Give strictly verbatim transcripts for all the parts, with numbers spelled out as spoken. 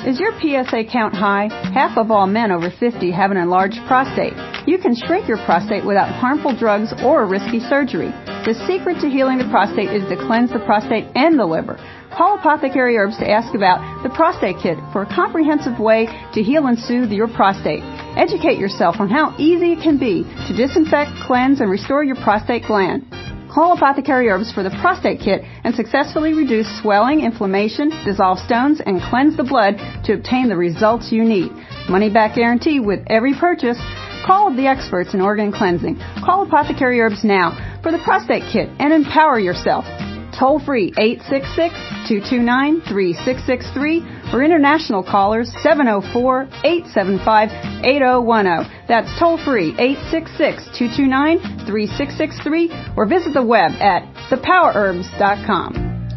Is your P S A count high? Half of all men over fifty have an enlarged prostate. You can shrink your prostate without harmful drugs or risky surgery. The secret to healing the prostate is to cleanse the prostate and the liver. Call Apothecary Herbs to ask about the Prostate Kit for a comprehensive way to heal and soothe your prostate. Educate yourself on how easy it can be to disinfect, cleanse, and restore your prostate gland. Call Apothecary Herbs for the Prostate Kit and successfully reduce swelling, inflammation, dissolve stones, and cleanse the blood to obtain the results you need. Money back guarantee with every purchase. Call the experts in organ cleansing. Call Apothecary Herbs now for the Prostate Kit and empower yourself. Toll free eight six six, two two nine, three six six three or international callers seven oh four, eight seven five, eight oh one oh. That's toll free eight six six, two two nine, three six six three or visit the web at the power herbs dot com.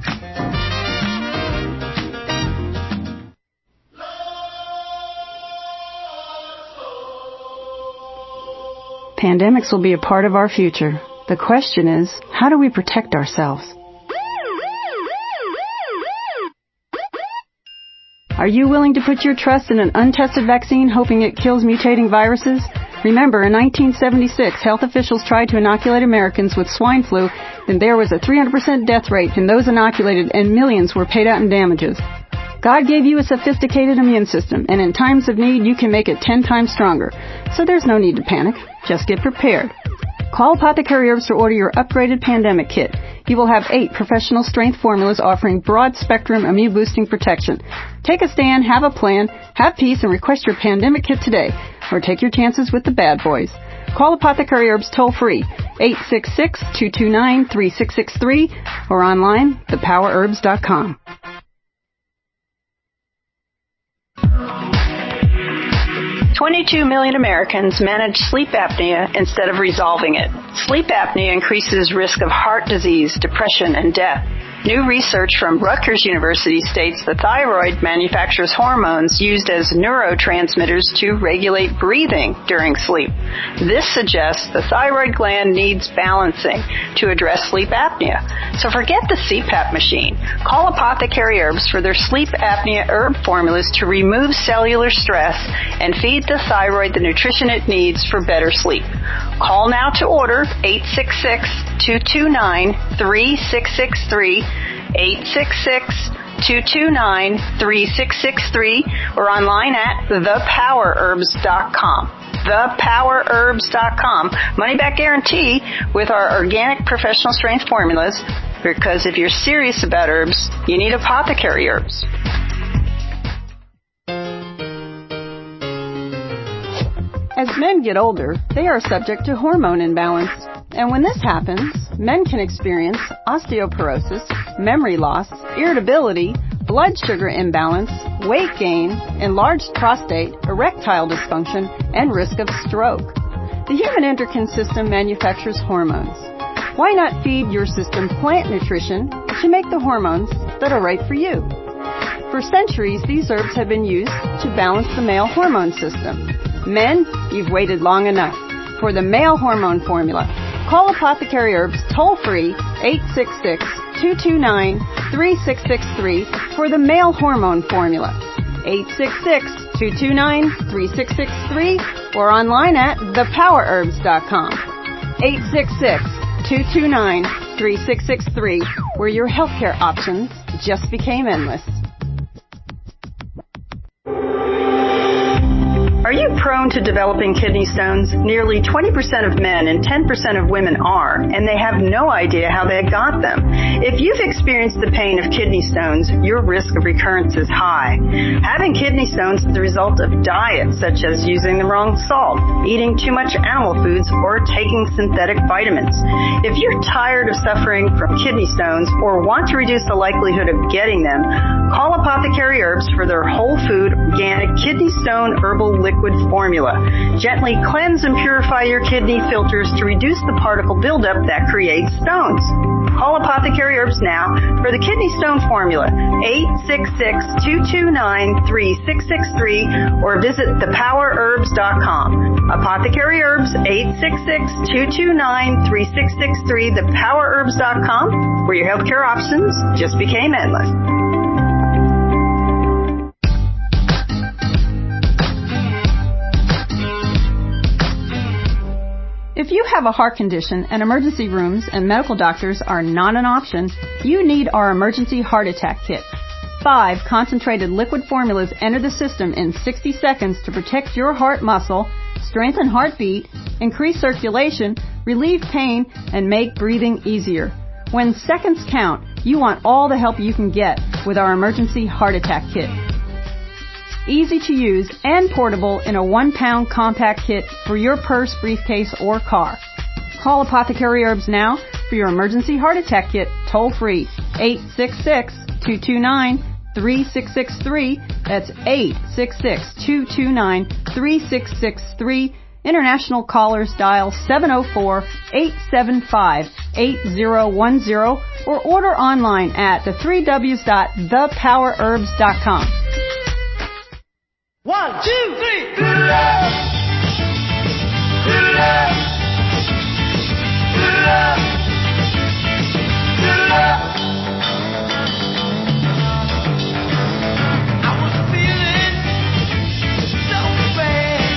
Pandemics will be a part of our future. The question is, how do we protect ourselves? Are you willing to put your trust in an untested vaccine hoping it kills mutating viruses? Remember, in nineteen seventy-six, health officials tried to inoculate Americans with swine flu, and there was a three hundred percent death rate in those inoculated and millions were paid out in damages. God gave you a sophisticated immune system, and in times of need, you can make it ten times stronger. So there's no need to panic. Just get prepared. Call Apothecary Herbs to order your upgraded pandemic kit. You will have eight professional strength formulas offering broad spectrum immune boosting protection. Take a stand, have a plan, have peace, and request your pandemic kit today. Or take your chances with the bad boys. Call Apothecary Herbs toll free, eight six six, two two nine, three six six three, or online, the power herbs dot com. twenty-two million Americans manage sleep apnea instead of resolving it. Sleep apnea increases risk of heart disease, depression, and death. New research from Rutgers University states the thyroid manufactures hormones used as neurotransmitters to regulate breathing during sleep. This suggests the thyroid gland needs balancing to address sleep apnea. So forget the C PAP machine. Call Apothecary Herbs for their sleep apnea herb formulas to remove cellular stress and feed the thyroid the nutrition it needs for better sleep. Call now to order eight six six, two two nine, three six six three, eight six six, two two nine, three six six three, or online at the power herbs dot com. the power herbs dot com. Money back guarantee with our organic professional strength formulas, because if you're serious about herbs, you need Apothecary Herbs. As men get older, they are subject to hormone imbalance. And when this happens, men can experience osteoporosis, memory loss, irritability, blood sugar imbalance, weight gain, enlarged prostate, erectile dysfunction, and risk of stroke. The human endocrine system manufactures hormones. Why not feed your system plant nutrition to make the hormones that are right for you? For centuries, these herbs have been used to balance the male hormone system. Men, you've waited long enough. For the male hormone formula, call Apothecary Herbs toll-free eight six six, two two nine, three six six three for the male hormone formula. eight six six, two two nine, three six six three or online at the power herbs dot com. eight six six, two two nine, three six six three, where your healthcare options just became endless. Are you prone to developing kidney stones? Nearly twenty percent of men and ten percent of women are, and they have no idea how they got them. If you've experienced the pain of kidney stones, your risk of recurrence is high. Having kidney stones is the result of diets such as using the wrong salt, eating too much animal foods, or taking synthetic vitamins. If you're tired of suffering from kidney stones or want to reduce the likelihood of getting them, call Apothecary Herbs for their whole food, organic kidney stone herbal liquid liquid formula. Gently cleanse and purify your kidney filters to reduce the particle buildup that creates stones. Call Apothecary Herbs now for the kidney stone formula, eight six six, two two nine, three six six three, or visit the power herbs dot com. Apothecary Herbs, eight six six, two two nine, three six six three, the power herbs dot com, where your healthcare options just became endless. If you have a heart condition and emergency rooms and medical doctors are not an option, you need our Emergency Heart Attack Kit. Five concentrated liquid formulas enter the system in sixty seconds to protect your heart muscle, strengthen heartbeat, increase circulation, relieve pain, and make breathing easier. When seconds count, you want all the help you can get with our Emergency Heart Attack Kit. Easy to use and portable in a one-pound compact kit for your purse, briefcase, or car. Call Apothecary Herbs now for your Emergency Heart Attack Kit toll-free, eight six six, two two nine, three six six three. That's eight six six, two two nine, three six six three. International callers dial seven oh four, eight seven five, eight oh one oh or order online at the three W's dot the power herbs dot com. One, two, three. Good love. Good love. Good love. Good love. I was feeling so bad.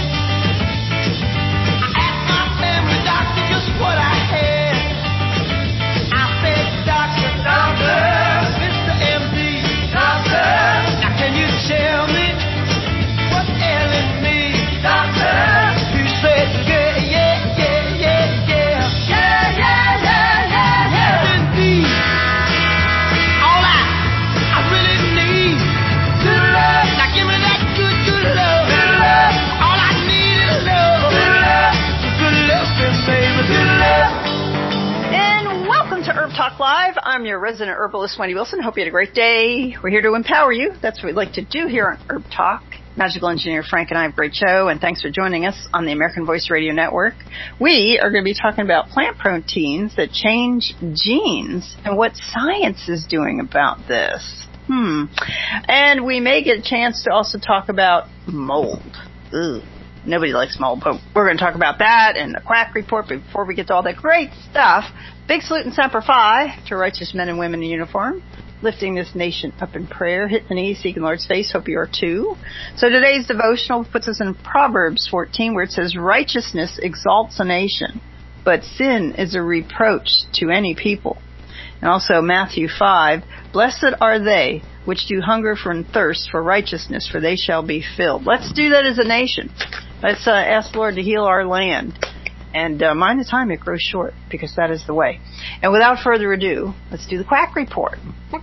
I asked my family doctor just what I had. I said, Doctor, Doctor, Mister M D, Doctor, now can you tell me what's ailing me, Doctor? You said, yeah, yeah, yeah, yeah, yeah. Yeah, yeah, yeah, yeah, yeah. Indeed. All I, I really need. Good love. Now give me that good, good love. Good love. All I need is love. Good love. Good love, baby. Good love. And welcome to Herb Talk Live. I'm your resident herbalist, Wendy Wilson. Hope you had a great day. We're here to empower you. That's what we like to do here on Herb Talk. Magical engineer Frank and I have a great show, and thanks for joining us on the American Voice Radio Network. We are going to be talking about plant proteins that change genes and what science is doing about this. Hmm. And we may get a chance to also talk about mold. Ugh. Nobody likes mold, but we're going to talk about that and the quack report. But before we get to all that great stuff, big salute and semper fi to righteous men and women in uniform, lifting this nation up in prayer, hit the knees, seeking the Lord's face. Hope you are too. So today's devotional puts us in Proverbs fourteen, where it says, righteousness exalts a nation, but sin is a reproach to any people. And also Matthew five, blessed are they which do hunger for and thirst for righteousness, for they shall be filled. Let's do that as a nation. Let's uh, ask the Lord to heal our land. And uh, mind the time, it grows short, because that is the way. And without further ado, let's do the quack report.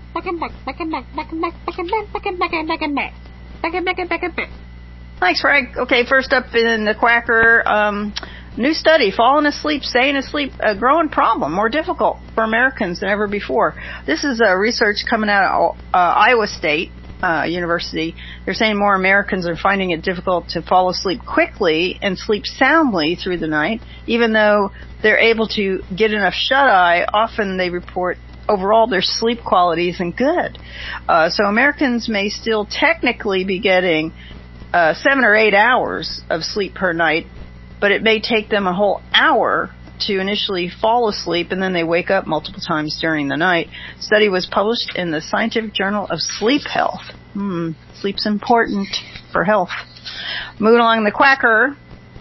Thanks, Frank. Okay, first up in the quacker, um, new study, falling asleep, staying asleep, a growing problem, more difficult for Americans than ever before. This is uh, research coming out of uh, Iowa State uh, University. They're saying more Americans are finding it difficult to fall asleep quickly and sleep soundly through the night, even though they're able to get enough shut-eye. Often they report overall their sleep quality isn't good. Uh, so Americans may still technically be getting uh, seven or eight hours of sleep per night, but it may take them a whole hour to initially fall asleep, and then they wake up multiple times during the night. Study was published in the Scientific Journal of Sleep Health. Hmm, sleep's important for health. Moving along the quacker.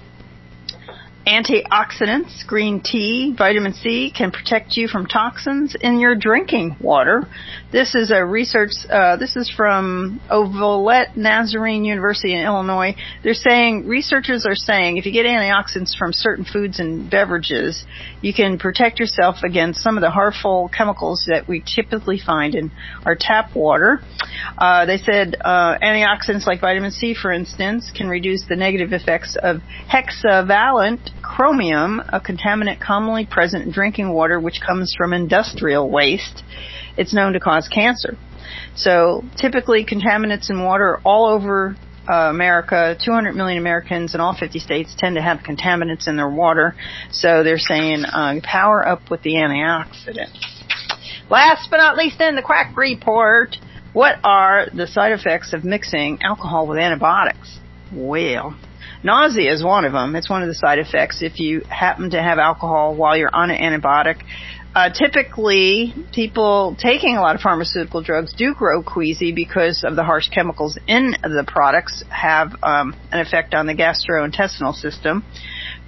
Antioxidants, green tea, vitamin C can protect you from toxins in your drinking water. This is a research, uh, this is from Ovalette Nazarene University in Illinois. They're saying, researchers are saying, if you get antioxidants from certain foods and beverages, you can protect yourself against some of the harmful chemicals that we typically find in our tap water. Uh, they said uh, antioxidants like vitamin C, for instance, can reduce the negative effects of hexavalent chromium, a contaminant commonly present in drinking water which comes from industrial waste. It's known to cause cancer. So typically contaminants in water all over uh, America, two hundred million Americans in all fifty states tend to have contaminants in their water. So they're saying uh, power up with the antioxidants. Last but not least in the quack report, what are the side effects of mixing alcohol with antibiotics? Well, nausea is one of them. It's one of the side effects if you happen to have alcohol while you're on an antibiotic. Uh, typically, people taking a lot of pharmaceutical drugs do grow queasy because of the harsh chemicals in the products have um, an effect on the gastrointestinal system.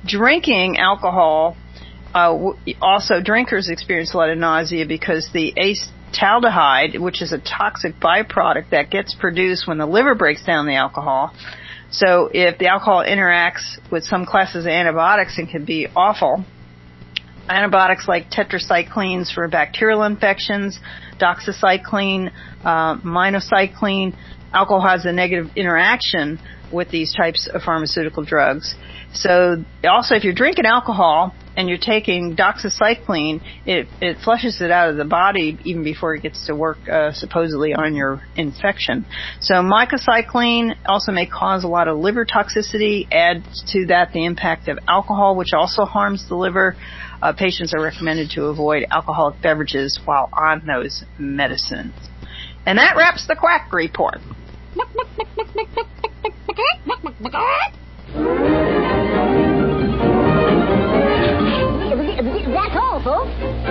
drinking alcohol, uh, also drinkers experience a lot of nausea because the acetaldehyde, which is a toxic byproduct that gets produced when the liver breaks down the alcohol. So if the alcohol interacts with some classes of antibiotics, it can be awful. Antibiotics like tetracyclines for bacterial infections, doxycycline, uh, minocycline. Alcohol has a negative interaction with these types of pharmaceutical drugs. So also if you're drinking alcohol and you're taking doxycycline, it, it flushes it out of the body even before it gets to work uh, supposedly on your infection. So mycocycline also may cause a lot of liver toxicity. Add to that the impact of alcohol, which also harms the liver. Uh, patients are recommended to avoid alcoholic beverages while on those medicines. And that wraps the Quack Report. That's all, folks.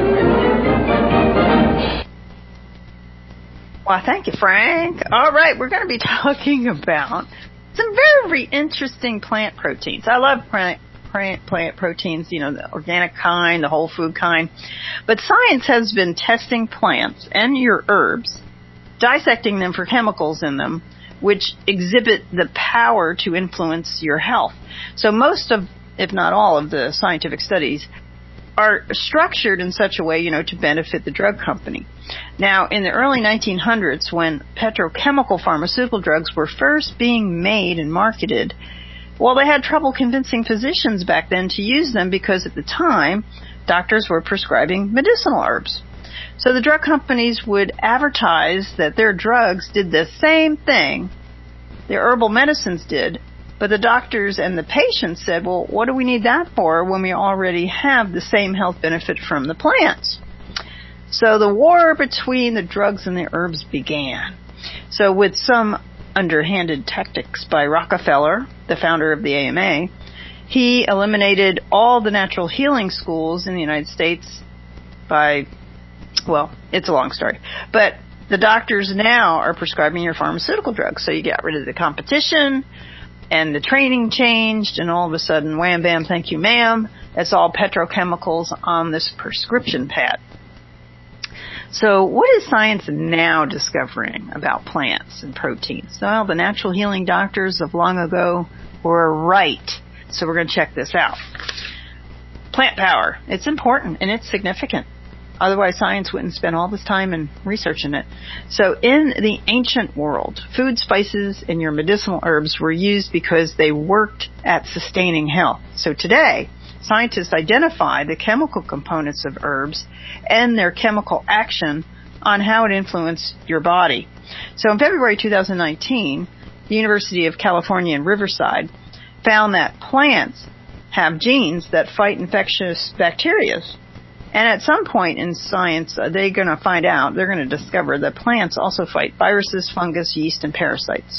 Well, thank you, Frank. All right, we're going to be talking about some very interesting plant proteins. I love plant, plant, plant proteins, you know, the organic kind, the whole food kind. But science has been testing plants and your herbs, dissecting them for chemicals in them, which exhibit the power to influence your health. So most of, if not all of the scientific studies are structured in such a way, you know, to benefit the drug company. Now, in the early nineteen hundreds, when petrochemical pharmaceutical drugs were first being made and marketed, well, they had trouble convincing physicians back then to use them because at the time, doctors were prescribing medicinal herbs. So the drug companies would advertise that their drugs did the same thing the herbal medicines did, but the doctors and the patients said, well, what do we need that for when we already have the same health benefit from the plants? So the war between the drugs and the herbs began. So with some underhanded tactics by Rockefeller, the founder of the A M A, he eliminated all the natural healing schools in the United States by, well, it's a long story. But the doctors now are prescribing your pharmaceutical drugs. So you got rid of the competition, and the training changed, and all of a sudden, wham, bam, thank you, ma'am, that's all petrochemicals on this prescription pad. So what is science now discovering about plants and proteins? Well, the natural healing doctors of long ago were right. So we're going to check this out. Plant power. It's important and it's significant. Otherwise, science wouldn't spend all this time in researching it. So in the ancient world, food, spices, and your medicinal herbs were used because they worked at sustaining health. So today, scientists identify the chemical components of herbs and their chemical action on how it influences your body. So in February two thousand nineteen, the University of California in Riverside found that plants have genes that fight infectious bacteria. And at some point in science, uh, they're going to find out, they're going to discover that plants also fight viruses, fungus, yeast, and parasites.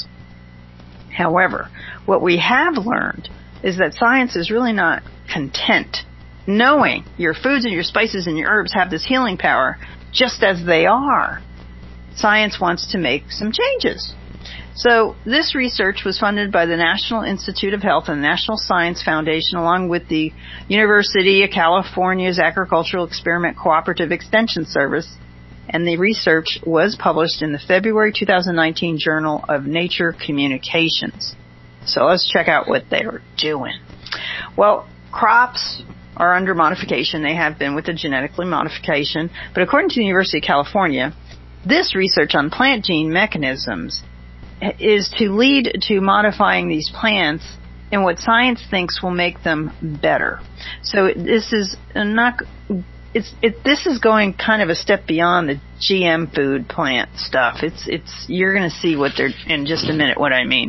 However, what we have learned is that science is really not content knowing your foods and your spices and your herbs have this healing power just as they are. Science wants to make some changes. So this research was funded by the National Institute of Health and the National Science Foundation, along with the University of California's Agricultural Experiment Cooperative Extension Service, and the research was published in the February two thousand nineteen Journal of Nature Communications. So let's check out what they were doing. Well, crops are under modification. They have been with the genetically modification, but according to the University of California, this research on plant gene mechanisms is to lead to modifying these plants in what science thinks will make them better. So this is not, it's, it, this is going kind of a step beyond the G M food plant stuff. It's, it's, you're going to see what they're, in just a minute, what I mean.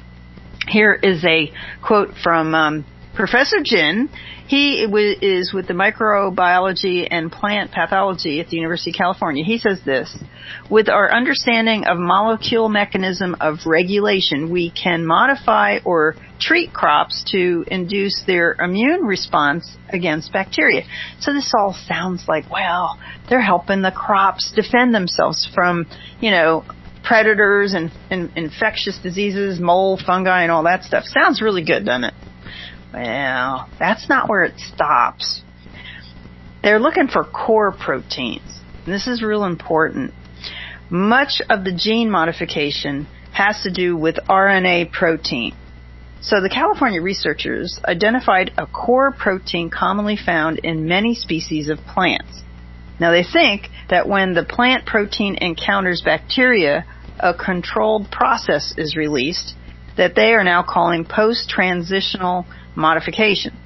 Here is a quote from um, Professor Jin. He is with the microbiology and plant pathology at the University of California. He says this: with our understanding of molecule mechanism of regulation, we can modify or treat crops to induce their immune response against bacteria. So this all sounds like, well, they're helping the crops defend themselves from, you know, predators and, and infectious diseases, mold, fungi, and all that stuff. Sounds really good, doesn't it? Well, that's not where it stops. They're looking for core proteins. This is real important. Much of the gene modification has to do with R N A protein. So the California researchers identified a core protein commonly found in many species of plants. Now they think that when the plant protein encounters bacteria, a controlled process is released that they are now calling post-transitional modification.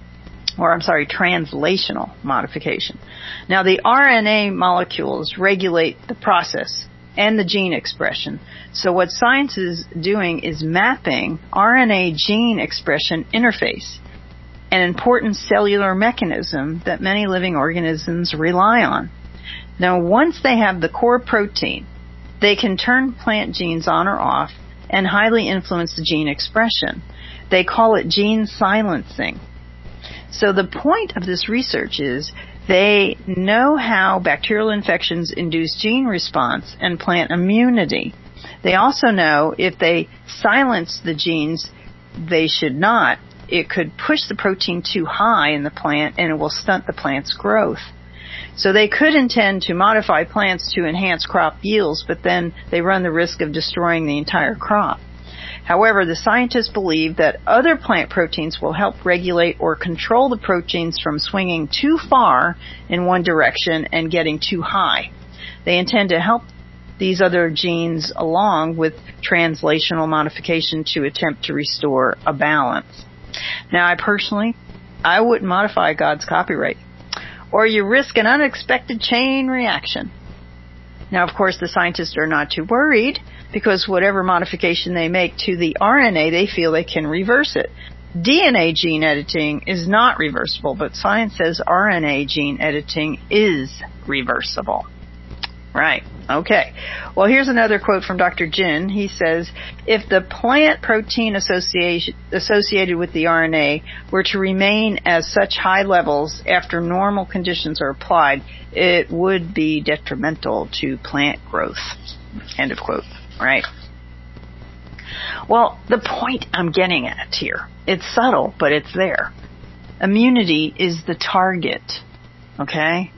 Or I'm sorry, translational modification. Now the R N A molecules regulate the process and the gene expression. So what science is doing is mapping R N A gene expression interface, an important cellular mechanism that many living organisms rely on. Now once they have the core protein, they can turn plant genes on or off and highly influence the gene expression. They call it gene silencing. So the point of this research is they know how bacterial infections induce gene response and plant immunity. They also know if they silence the genes they should not, it could push the protein too high in the plant and it will stunt the plant's growth. So they could intend to modify plants to enhance crop yields, but then they run the risk of destroying the entire crop. However, the scientists believe that other plant proteins will help regulate or control the proteins from swinging too far in one direction and getting too high. They intend to help these other genes along with translational modification to attempt to restore a balance. Now, I personally, I wouldn't modify God's copyright, or you risk an unexpected chain reaction. Now, of course, the scientists are not too worried because whatever modification they make to the R N A, they feel they can reverse it. D N A gene editing is not reversible, but science says R N A gene editing is reversible. Right. Okay. Well, here's another quote from Doctor Jin. He says, if the plant protein association, associated with the R N A were to remain as such high levels after normal conditions are applied, it would be detrimental to plant growth. End of quote. Right. Well, the point I'm getting at here, it's subtle, but it's there. Immunity is the target. Okay?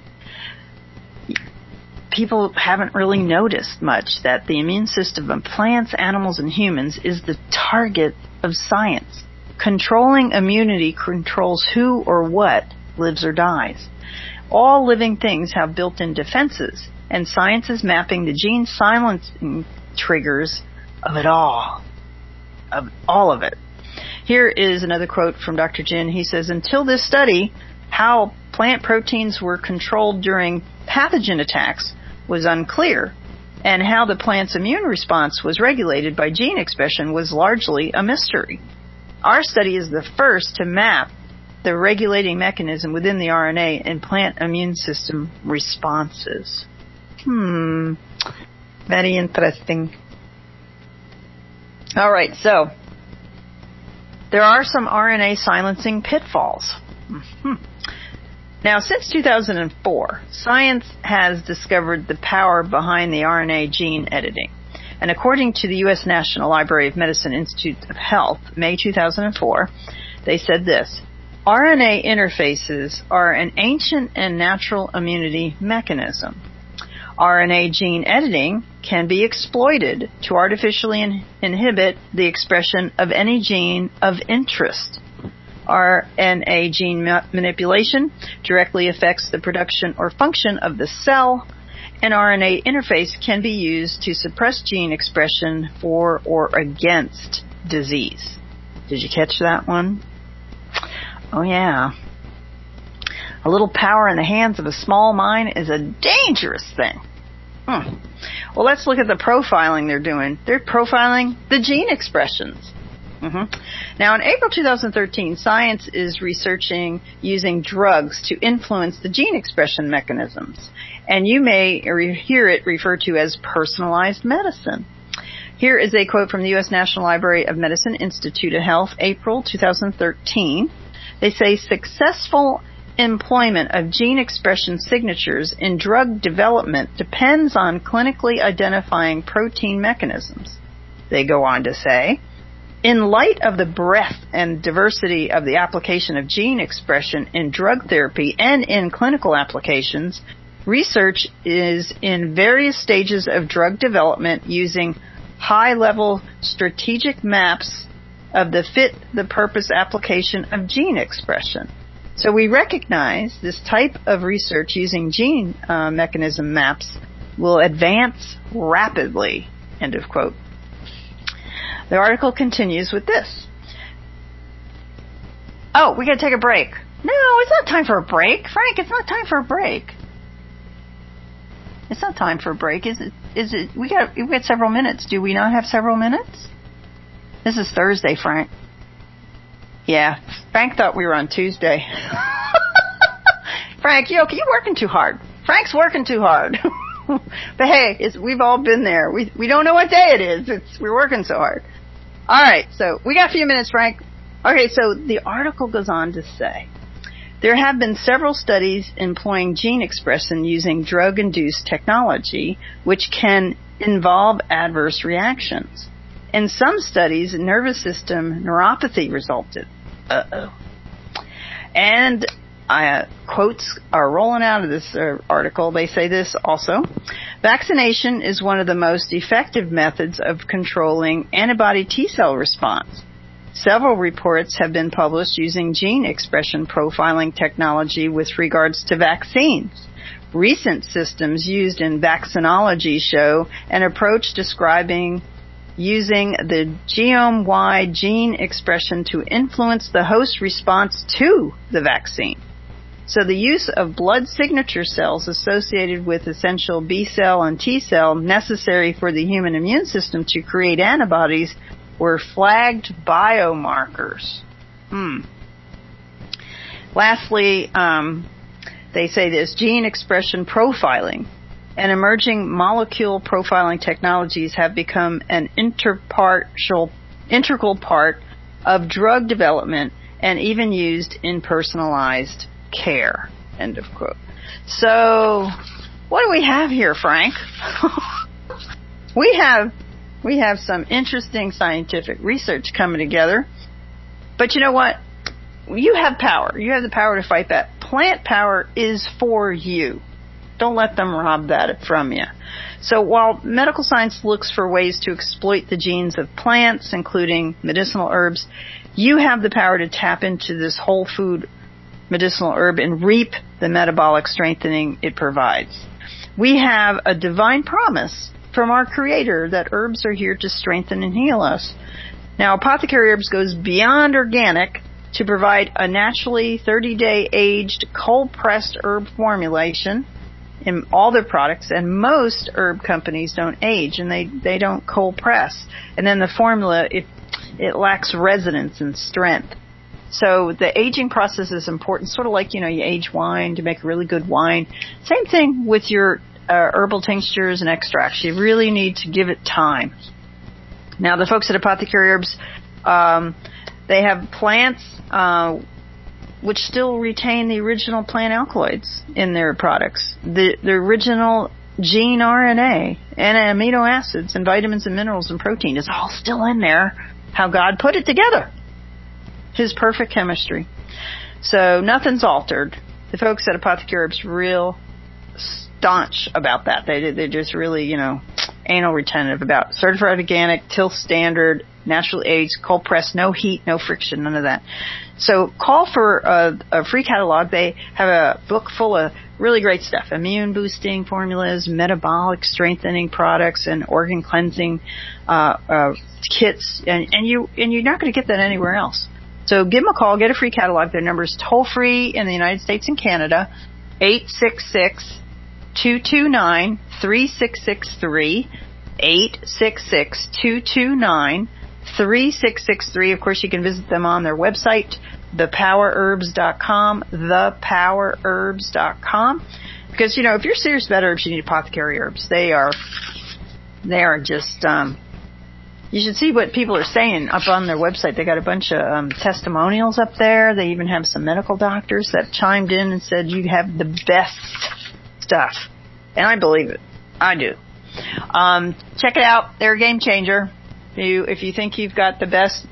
People haven't really noticed much that the immune system of plants, animals, and humans is the target of science. Controlling immunity controls who or what lives or dies. All living things have built-in defenses, and science is mapping the gene silencing triggers of it all. Of all of it. Here is another quote from Doctor Jin. He says, until this study, how plant proteins were controlled during pathogen attacks was unclear, and how the plant's immune response was regulated by gene expression was largely a mystery. Our study is the first to map the regulating mechanism within the R N A and plant immune system responses. Hmm, very interesting. All right, so there are some R N A silencing pitfalls. Mm-hmm. Now, since two thousand four, science has discovered the power behind the R N A gene editing. And according to the U S National Library of Medicine Institute of Health, May two thousand four, they said this, R N A interfaces are an ancient and natural immunity mechanism. R N A gene editing can be exploited to artificially in- inhibit the expression of any gene of interest. R N A gene ma- manipulation directly affects the production or function of the cell. An R N A interface can be used to suppress gene expression for or against disease. Did you catch that one? Oh, yeah. A little power in the hands of a small mind is a dangerous thing. Hmm. Well, let's look at the profiling they're doing. They're profiling the gene expressions. Mm-hmm. Now, in April two thousand thirteen, science is researching using drugs to influence the gene expression mechanisms. And you may re- hear it referred to as personalized medicine. Here is a quote from the U S National Library of Medicine Institute of Health, April two thousand thirteen. They say successful employment of gene expression signatures in drug development depends on clinically identifying protein mechanisms. They go on to say, In light of the breadth and diversity of the application of gene expression in drug therapy and in clinical applications, research is in various stages of drug development using high-level strategic maps of the fit-the-purpose application of gene expression. So we recognize this type of research using gene uh, mechanism maps will advance rapidly, end of quote. The article continues with this. Oh, we got to take a break. No, it's not time for a break. Frank, it's not time for a break. It's not time for a break, is it? Is it? We got we got several minutes. Do we not have several minutes? This is Thursday, Frank. Yeah, Frank thought we were on Tuesday. Frank, you okay? You're working too hard. Frank's working too hard. But hey, it's, we've all been there. We we don't know what day it is. It's we're working so hard. All right, so we got a few minutes, Frank. Okay, so the article goes on to say, there have been several studies employing gene expression using drug-induced technology, which can involve adverse reactions. In some studies, nervous system neuropathy resulted. Uh-oh. And uh, quotes are rolling out of this uh, article. They say this also. Vaccination is one of the most effective methods of controlling antibody T-cell response. Several reports have been published using gene expression profiling technology with regards to vaccines. Recent systems used in vaccinology show an approach describing using the genome-wide gene expression to influence the host response to the vaccine. So the use of blood signature cells associated with essential B-cell and T-cell necessary for the human immune system to create antibodies were flagged biomarkers. Hmm. Lastly, um, they say this, gene expression profiling and emerging molecule profiling technologies have become an interpartial, integral part of drug development and even used in personalized care. End of quote. So, what do we have here, Frank? we have we have some interesting scientific research coming together. But you know what? You have power. You have the power to fight that. Plant power is for you. Don't let them rob that from you. So while medical science looks for ways to exploit the genes of plants, including medicinal herbs, you have the power to tap into this whole food medicinal herb and reap the metabolic strengthening it provides. We have a divine promise from our Creator that herbs are here to strengthen and heal us. Now, Apothecary Herbs goes beyond organic to provide a naturally thirty-day aged cold-pressed herb formulation in all their products, and most herb companies don't age and they, they don't cold press. And then the formula, it, it lacks resonance and strength. So the aging process is important, sort of like, you know, you age wine to make a really good wine. Same thing with your uh, herbal tinctures and extracts. You really need to give it time. Now, the folks at Apothecary Herbs, um, they have plants uh, which still retain the original plant alkaloids in their products. The, the original gene R N A and amino acids and vitamins and minerals and protein is all still in there, how God put it together. His perfect chemistry. So nothing's altered. The folks at Apothecary Herbs real staunch about that. They they're just really, you know, anal retentive about certified organic, tilth standard, naturally aged, cold pressed, no heat, no friction, none of that. So call for a, a free catalog. They have a book full of really great stuff: immune boosting formulas, metabolic strengthening products, and organ cleansing uh, uh, kits. And, and you and you're not going to get that anywhere else. So give them a call, get a free catalog. Their number is toll-free in the United States and Canada, eight six six, two two nine, three six six three, eight six six, two two nine, three six six three. Of course, you can visit them on their website, the power herbs dot com, the power herbs dot com. Because, you know, if you're serious about herbs, you need Apothecary Herbs. They are, they are just... Um, You should see what people are saying up on their website. They got a bunch of um, testimonials up there. They even have some medical doctors that chimed in and said you have the best stuff. And I believe it. I do. Um, check it out. They're a game changer. You, if you think you've got the best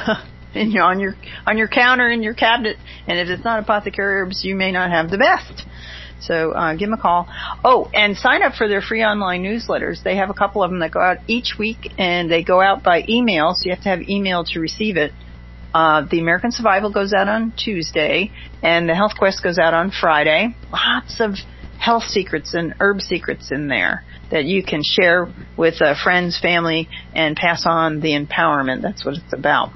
in your, on your on your counter in your cabinet, and if it's not Apothecary Herbs, you may not have the best. So uh, give them a call. Oh, and sign up for their free online newsletters. They have a couple of them that go out each week, and they go out by email, so you have to have email to receive it. Uh, the American Survival goes out on Tuesday, and the Health Quest goes out on Friday. Lots of health secrets and herb secrets in there that you can share with uh, friends, family, and pass on the empowerment. That's what it's about.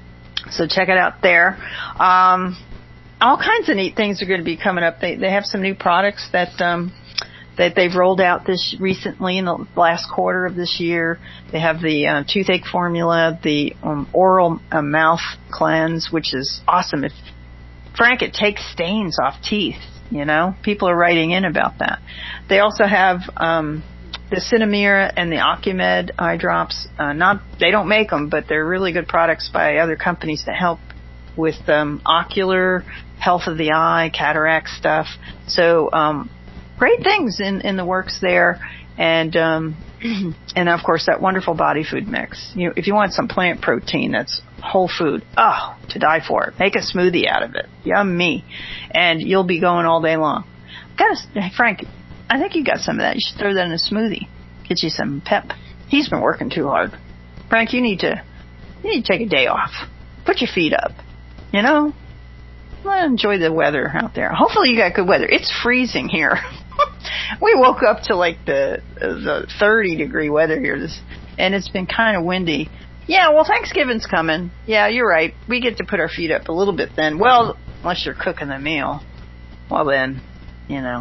So check it out there. Um, all kinds of neat things are going to be coming up. They they have some new products that um, that they've rolled out this recently in the last quarter of this year. They have the uh, toothache formula, the um, oral uh, mouth cleanse, which is awesome. If Frank, it takes stains off teeth. You know, people are writing in about that. They also have um, the Cinemira and the Ocumed eye drops. Uh, not they don't make them, but they're really good products by other companies that help with um, ocular health of the eye, cataract stuff. So um, great things in, in the works there. And um, and of course that wonderful body food mix. You know, if you want some plant protein that's whole food, oh, to die for it. Make a smoothie out of it. Yummy. And you'll be going all day long. Gotta, hey, Frank, I think you got some of that. You should throw that in a smoothie. Get you some pep. He's been working too hard. Frank, you need to you need to take a day off. Put your feet up. You know? Well, enjoy the weather out there. Hopefully you got good weather. It's freezing here. We woke up to like the the thirty degree weather here, this, and it's been kind of windy. Yeah, well, Thanksgiving's coming. Yeah, you're right. We get to put our feet up a little bit then. Well, unless you're cooking the meal. Well, then, you know.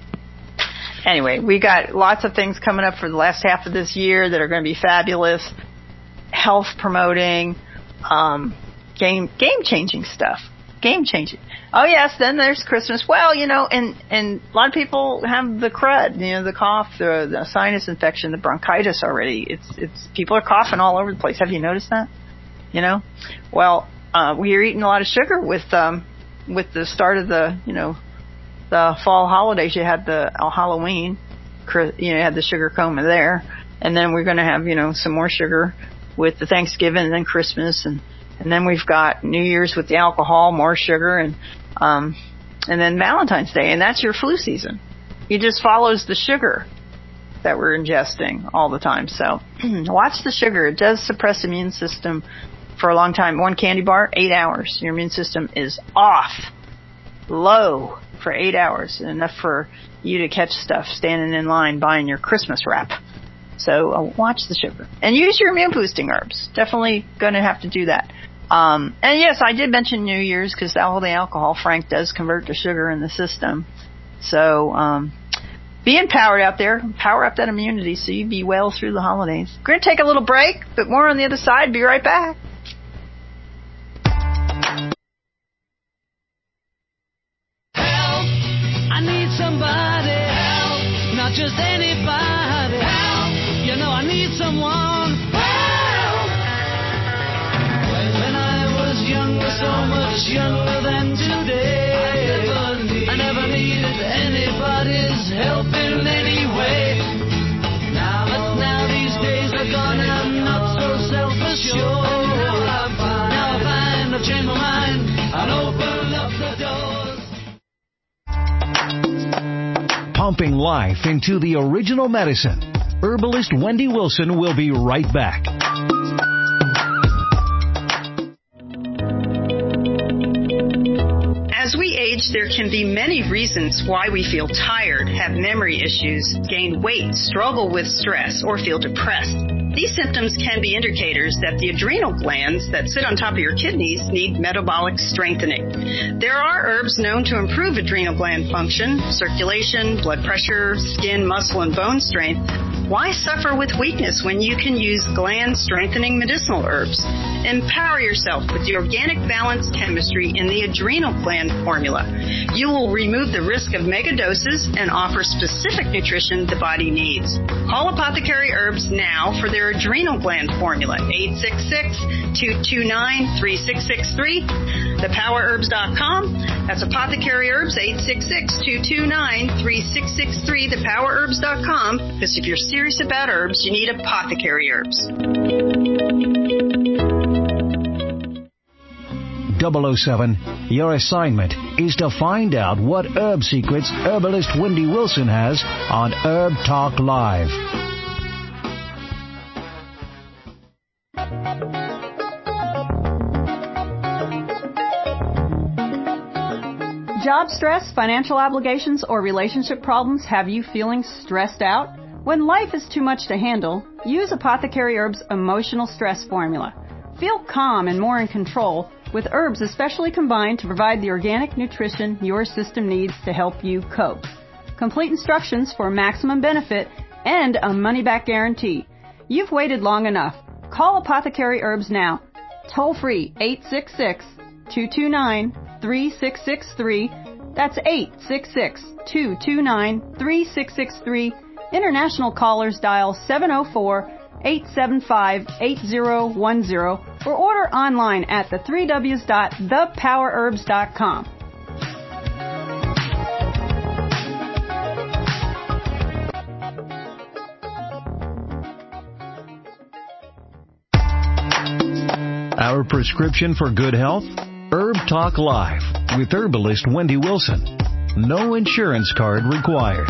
Anyway, we got lots of things coming up for the last half of this year that are going to be fabulous. Health promoting, um, game game changing stuff. Game changing. Oh yes, then there's Christmas. Well, you know, and and a lot of people have the crud, you know, the cough, the, the sinus infection, the bronchitis already. It's it's people are coughing all over the place. Have you noticed that? You know, well, uh, we are eating a lot of sugar with um with the start of the you know the fall holidays. You had the uh, Halloween, you know, you had the sugar coma there, and then we're going to have you know some more sugar with the Thanksgiving and then Christmas and. And then we've got New Year's with the alcohol, more sugar, and um, and then Valentine's Day, and that's your flu season. It just follows the sugar that we're ingesting all the time. So watch the sugar. It does suppress the immune system for a long time. One candy bar, eight hours. Your immune system is off, low for eight hours, enough for you to catch stuff standing in line buying your Christmas wrap. So uh, watch the sugar. And use your immune boosting herbs. Definitely going to have to do that. Um, and yes, I did mention New Year's because all the alcohol, Frank, does convert to sugar in the system. So um, be empowered out there. Power up that immunity so you be well through the holidays. We're going to take a little break, but more on the other side. Be right back. Help! I need somebody. Help! Not just anybody. Help! You know I need someone. Help! When I was younger, so much younger than today, I never, need, I never needed anybody's help in any way. Now, but now these days are gone and I'm not so self-assured. Now I find, now I find I've changed my mind and opened up the doors. Pumping life into the original medicine. Herbalist Wendy Wilson will be right back. As we age, there can be many reasons why we feel tired, have memory issues, gain weight, struggle with stress, or feel depressed. These symptoms can be indicators that the adrenal glands that sit on top of your kidneys need metabolic strengthening. There are herbs known to improve adrenal gland function, circulation, blood pressure, skin, muscle, and bone strength. Why suffer with weakness when you can use gland-strengthening medicinal herbs? Empower yourself with the organic balanced chemistry in the adrenal gland formula. You will remove the risk of mega doses and offer specific nutrition the body needs. Call Apothecary Herbs now for their adrenal gland formula, eight six six, two two nine, three six six three, the power herbs dot com. That's Apothecary Herbs, eight six six, two two nine, three six six three, the power herbs dot com. Because if you're serious about herbs, you need Apothecary Herbs. double oh seven, your assignment is to find out what herb secrets herbalist Wendy Wilson has on Herb Talk Live. Job stress, financial obligations, or relationship problems have you feeling stressed out? When life is too much to handle, use Apothecary Herbs' emotional stress formula. Feel calm and more in control with herbs especially combined to provide the organic nutrition your system needs to help you cope. Complete instructions for maximum benefit and a money-back guarantee. You've waited long enough. Call Apothecary Herbs now. Toll free eight six six, two two nine, three six six three. That's eight six six, two two nine, three six six three. International callers dial seven oh four, eight seven five, eight oh one oh or order online at the three W's dot the power herbs dot com. Our prescription for good health? Herb Talk Live with herbalist Wendy Wilson. No insurance card required.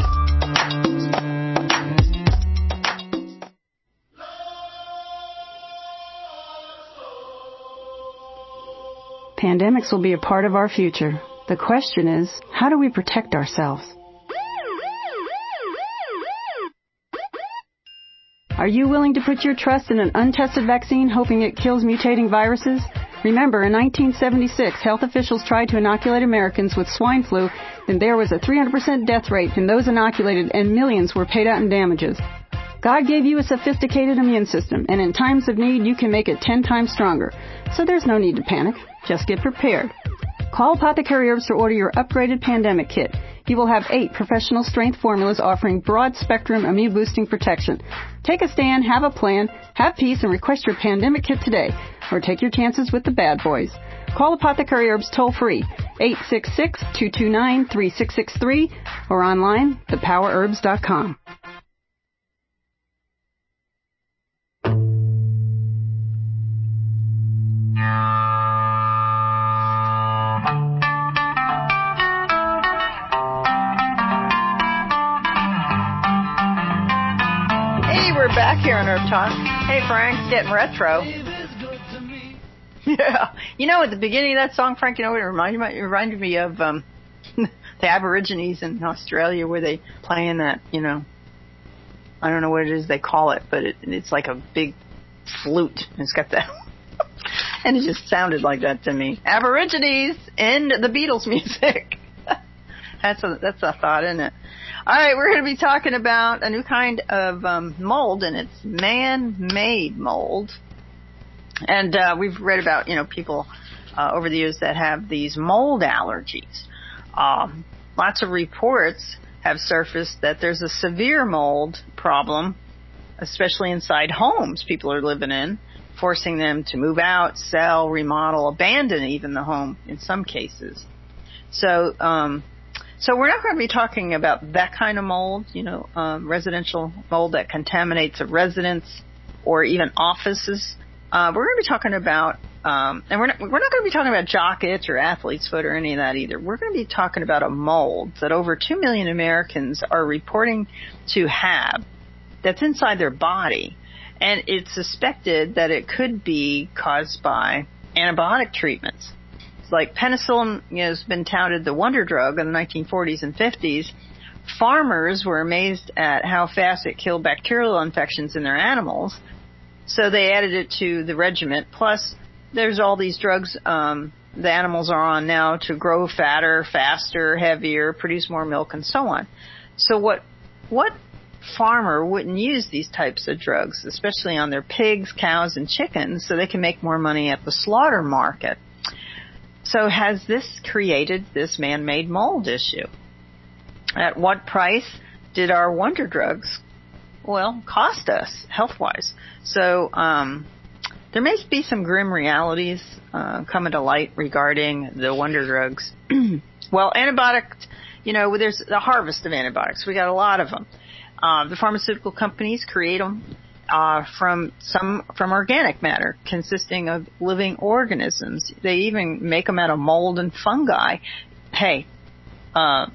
Pandemics will be a part of our future. The question is, how do we protect ourselves? Are you willing to put your trust in an untested vaccine hoping it kills mutating viruses? Remember, in nineteen seventy-six, health officials tried to inoculate Americans with swine flu, and there was a three hundred percent death rate in those inoculated, and millions were paid out in damages. God gave you a sophisticated immune system, and in times of need, you can make it ten times stronger. So there's no need to panic. Just get prepared. Call Apothecary Herbs to order your upgraded pandemic kit. You will have eight professional strength formulas offering broad spectrum immune boosting protection. Take a stand, have a plan, have peace, and request your pandemic kit today. Or take your chances with the bad boys. Call Apothecary Herbs toll free, eight six six, two two nine, three six six three, or online, the power herbs dot com. We're back here on Herb Talk. Hey, Frank, getting retro. Yeah. You know, at the beginning of that song, Frank, you know what it reminded me, it reminded me of um, the Aborigines in Australia where they play in that, you know, I don't know what it is they call it, but it, it's like a big flute. It's got that. And it just sounded like that to me. Aborigines in the Beatles music. That's a, that's a thought, isn't it? All right, we're going to be talking about a new kind of um, mold, and it's man-made mold. And uh, we've read about, you know, people uh, over the years that have these mold allergies. Um, lots of reports have surfaced that there's a severe mold problem, especially inside homes people are living in, forcing them to move out, sell, remodel, abandon even the home in some cases. So, um, So we're not going to be talking about that kind of mold, you know, um, residential mold that contaminates a residence or even offices. Uh, we're going to be talking about, um, and we're not, we're not going to be talking about jock itch or athlete's foot or any of that either. We're going to be talking about a mold that over two million Americans are reporting to have that's inside their body. And it's suspected that it could be caused by antibiotic treatments. Like penicillin, you know, has been touted the wonder drug in the nineteen forties and fifties. Farmers were amazed at how fast it killed bacterial infections in their animals, so they added it to the regimen. Plus, there's all these drugs um, the animals are on now to grow fatter, faster, heavier, produce more milk, and so on. So what what farmer wouldn't use these types of drugs, especially on their pigs, cows, and chickens, so they can make more money at the slaughter market. So has this created this man-made mold issue? At what price did our wonder drugs, well, cost us health-wise? So um, there may be some grim realities uh, coming to light regarding the wonder drugs. Well, antibiotics, you know, there's a harvest of antibiotics. We got a lot of them. Uh, the pharmaceutical companies create them uh, from some from organic matter consisting of living organisms. They even make them out of mold and fungi. Hey, uh,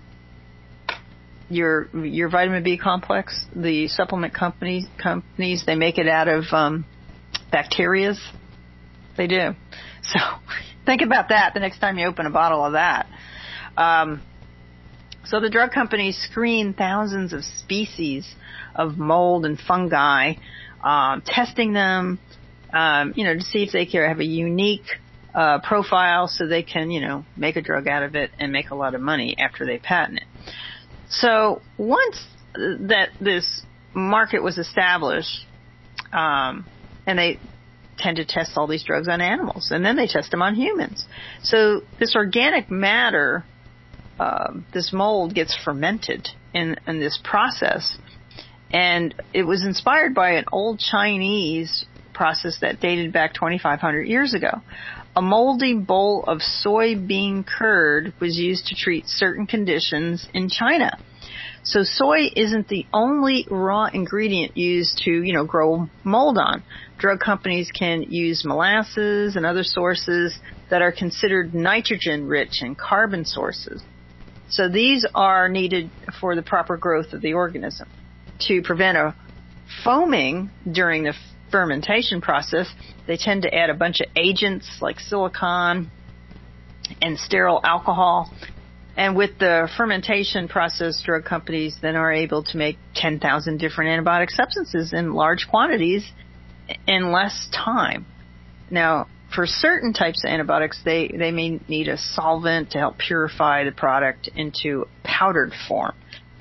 your your vitamin B complex, the supplement companies companies they make it out of um, bacterias. They do. So think about that the next time you open a bottle of that. Um, So the drug companies screen thousands of species of mold and fungi, um, testing them, um, you know, to see if they can have a unique uh, profile so they can, you know, make a drug out of it and make a lot of money after they patent it. So once that this market was established, um, and they tend to test all these drugs on animals, and then they test them on humans. So this organic matter, Uh, this mold gets fermented in, in this process. And it was inspired by an old Chinese process that dated back twenty-five hundred years ago. A moldy bowl of soybean curd was used to treat certain conditions in China. So soy isn't the only raw ingredient used to, you know, grow mold on. Drug companies can use molasses and other sources that are considered nitrogen-rich and carbon sources. So these are needed for the proper growth of the organism. To prevent a foaming during the fermentation process, they tend to add a bunch of agents like silicon and sterile alcohol. And with the fermentation process, drug companies then are able to make ten thousand different antibiotic substances in large quantities in less time. Now, for certain types of antibiotics, they, they may need a solvent to help purify the product into powdered form.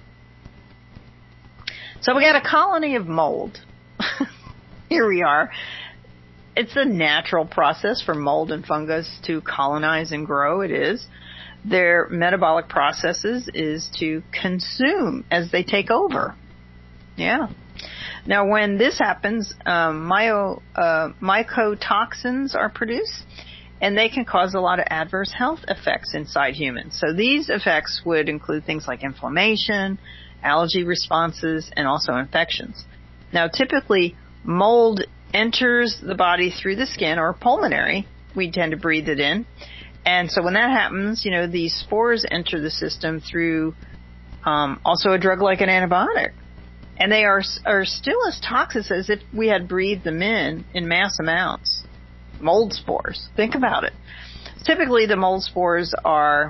So we got a colony of mold. Here we are. It's a natural process for mold and fungus to colonize and grow. It is. Their metabolic processes is to consume as they take over. Yeah. Now, when this happens, um, myo, uh, mycotoxins are produced, and they can cause a lot of adverse health effects inside humans. So these effects would include things like inflammation, allergy responses, and also infections. Now, typically, mold enters the body through the skin or pulmonary. We tend to breathe it in. And so when that happens, you know, these spores enter the system through um, also a drug like an antibiotic. And they are are still as toxic as if we had breathed them in in mass amounts. Mold spores. Think about it. Typically, the mold spores are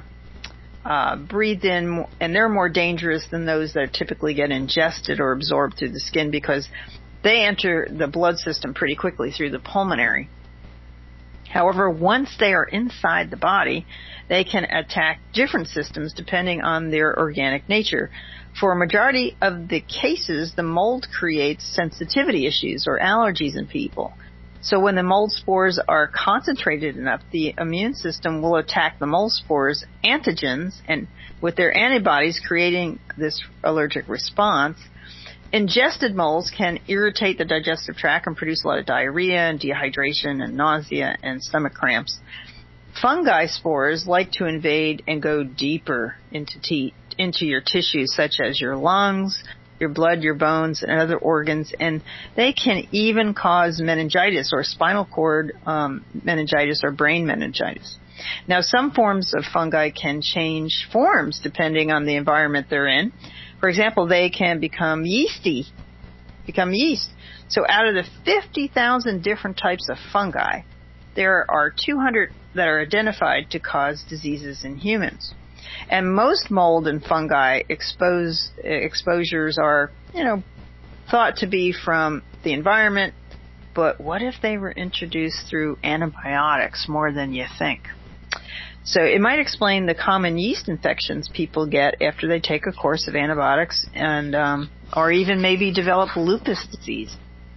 uh, breathed in, and they're more dangerous than those that typically get ingested or absorbed through the skin because they enter the blood system pretty quickly through the pulmonary. However, once they are inside the body, they can attack different systems depending on their organic nature. For a majority of the cases, the mold creates sensitivity issues or allergies in people. So when the mold spores are concentrated enough, the immune system will attack the mold spores' antigens, and with their antibodies creating this allergic response. Ingested molds can irritate the digestive tract and produce a lot of diarrhea and dehydration and nausea and stomach cramps. Fungi spores like to invade and go deeper into te- into your tissues, such as your lungs, your blood, your bones, and other organs, and they can even cause meningitis or spinal cord um, meningitis or brain meningitis. Now, some forms of fungi can change forms depending on the environment they're in. For example, they can become yeasty, become yeast. So out of the fifty thousand different types of fungi, there are two hundred that are identified to cause diseases in humans. And most mold and fungi expose, exposures are, you know, thought to be from the environment, but what if they were introduced through antibiotics more than you think? So it might explain the common yeast infections people get after they take a course of antibiotics, and um, or even maybe develop lupus disease.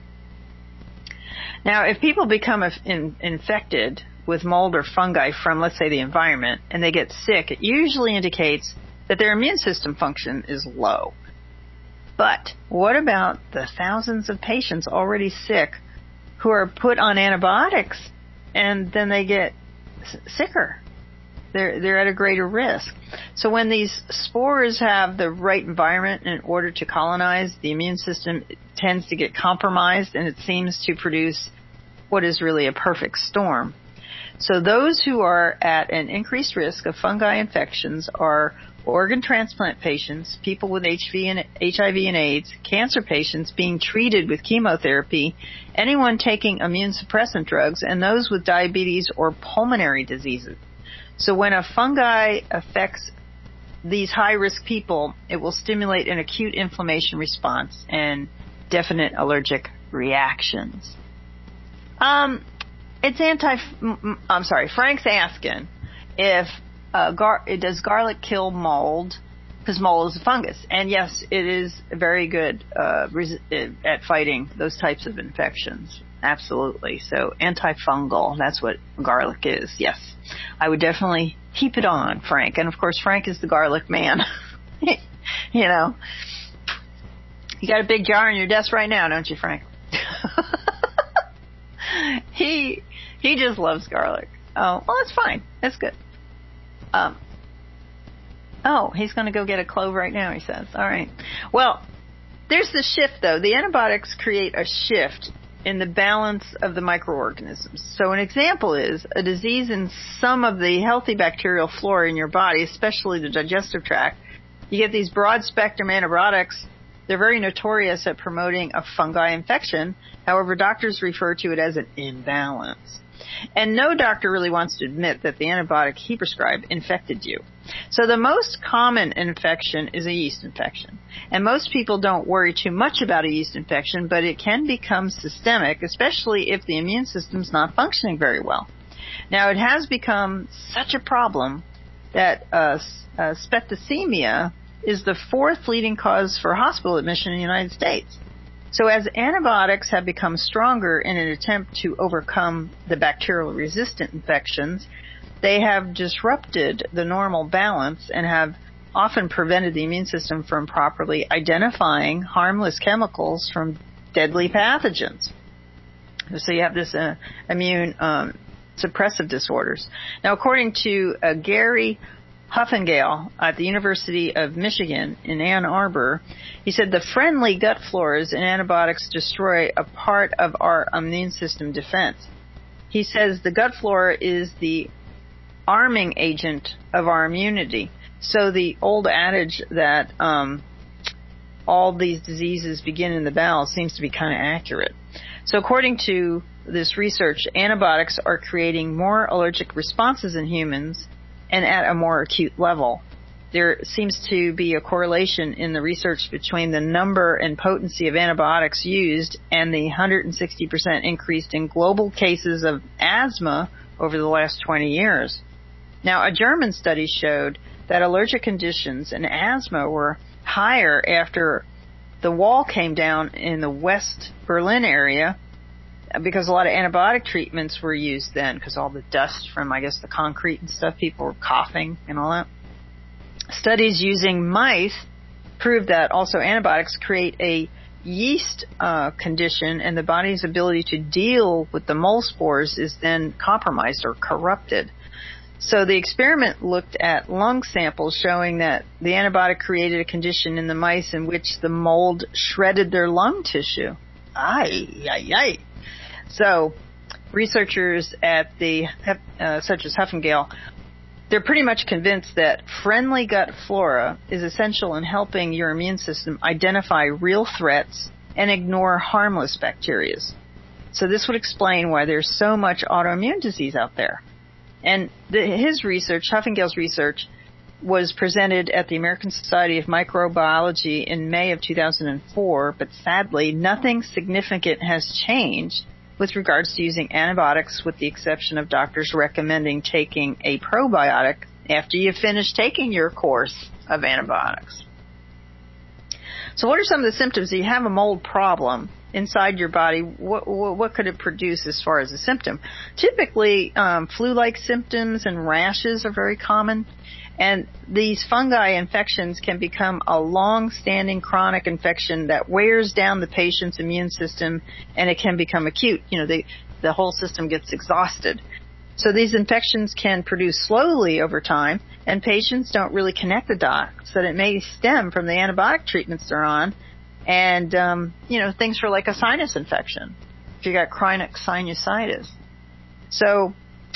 Now, if people become in, infected with mold or fungi from, let's say, the environment, and they get sick, it usually indicates that their immune system function is low. But what about the thousands of patients already sick who are put on antibiotics and then they get sicker? They're, they're at a greater risk. So when these spores have the right environment in order to colonize, the immune system tends to get compromised, and it seems to produce what is really a perfect storm. So those who are at an increased risk of fungi infections are organ transplant patients, people with H I V and AIDS, cancer patients being treated with chemotherapy, anyone taking immune suppressant drugs, and those with diabetes or pulmonary diseases. So when a fungi affects these high-risk people, it will stimulate an acute inflammation response and definite allergic reactions. Um, it's anti. I'm sorry. Frank's asking if uh, gar- does garlic kill mold? Because mold is a fungus, and yes, it is very good uh, res- at fighting those types of infections. Absolutely. So antifungal, that's what garlic is. Yes. I would definitely keep it on, Frank. And of course, Frank is the garlic man. You know. You got a big jar on your desk right now, don't you, Frank? he he just loves garlic. Oh, well, that's fine. That's good. Um. Oh, he's going to go get a clove right now, he says. All right. Well, there's the shift, though. The antibiotics create a shift in the balance of the microorganisms. So an example is a disease in some of the healthy bacterial flora in your body, especially the digestive tract. You get these broad-spectrum antibiotics. They're very notorious at promoting a fungi infection. However, doctors refer to it as an imbalance. And no doctor really wants to admit that the antibiotic he prescribed infected you. So the most common infection is a yeast infection. And most people don't worry too much about a yeast infection, but it can become systemic, especially if the immune system's not functioning very well. Now, it has become such a problem that uh, uh, septicemia is the fourth leading cause for hospital admission in the United States. So as antibiotics have become stronger in an attempt to overcome the bacterial resistant infections, they have disrupted the normal balance and have often prevented the immune system from properly identifying harmless chemicals from deadly pathogens. So you have this uh, immune um, suppressive disorders. Now, according to uh, Gary Huffengale at the University of Michigan in Ann Arbor, he said the friendly gut floras in antibiotics destroy a part of our immune system defense. He says the gut flora is the arming agent of our immunity. So the old adage that um, all these diseases begin in the bowel seems to be kind of accurate. So according to this research, antibiotics are creating more allergic responses in humans and at a more acute level. There seems to be a correlation in the research between the number and potency of antibiotics used and the one hundred sixty percent increase in global cases of asthma over the last twenty years. Now, a German study showed that allergic conditions and asthma were higher after the wall came down in the West Berlin area because a lot of antibiotic treatments were used then because all the dust from, I guess, the concrete and stuff, people were coughing and all that. Studies using mice proved that also antibiotics create a yeast uh, condition, and the body's ability to deal with the mold spores is then compromised or corrupted. So the experiment looked at lung samples showing that the antibiotic created a condition in the mice in which the mold shredded their lung tissue. Ay, ay, ay. So researchers at the, uh, such as Huffengale, they're pretty much convinced that friendly gut flora is essential in helping your immune system identify real threats and ignore harmless bacteria. So this would explain why there's so much autoimmune disease out there. And the, his research, Huffengale's research, was presented at the American Society of Microbiology in May of two thousand four, but sadly, nothing significant has changed with regards to using antibiotics, with the exception of doctors recommending taking a probiotic after you finish taking your course of antibiotics. So what are some of the symptoms? You have a mold problem inside your body. What, what, what could it produce as far as a symptom? Typically, um, flu-like symptoms and rashes are very common. And these fungi infections can become a long-standing chronic infection that wears down the patient's immune system, and it can become acute. You know, the, the whole system gets exhausted. So these infections can produce slowly over time, and patients don't really connect the dots that it may stem from the antibiotic treatments they're on, and, um, you know, things for like a sinus infection, if you got chronic sinusitis. So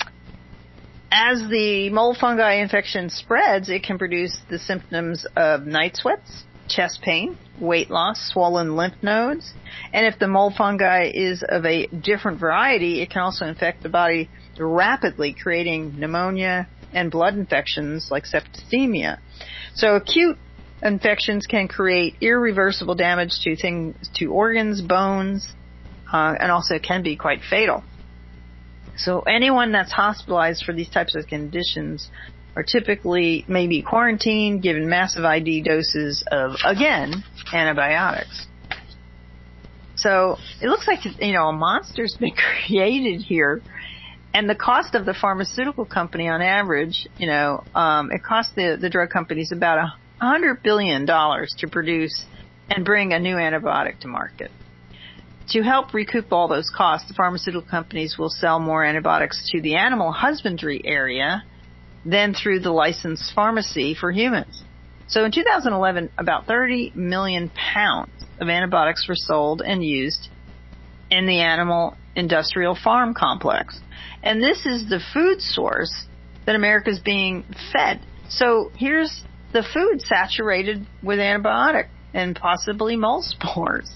as the mold fungi infection spreads, it can produce the symptoms of night sweats, chest pain, weight loss, swollen lymph nodes. And if the mold fungi is of a different variety, it can also infect the body rapidly, creating pneumonia and blood infections like septicemia. So acute infections can create irreversible damage to things, to organs, bones, uh, and also can be quite fatal. So anyone that's hospitalized for these types of conditions are typically maybe quarantined, given massive I D doses of, again, antibiotics. So it looks like, you know, a monster's been created here. And the cost of the pharmaceutical company on average, you know, um, it costs the, the drug companies about a hundred billion dollars to produce and bring a new antibiotic to market. To help recoup all those costs, the pharmaceutical companies will sell more antibiotics to the animal husbandry area than through the licensed pharmacy for humans. So in two thousand eleven, about thirty million pounds of antibiotics were sold and used in the animal industrial farm complex. And this is the food source that America is being fed. So here's the food saturated with antibiotic and possibly mold spores.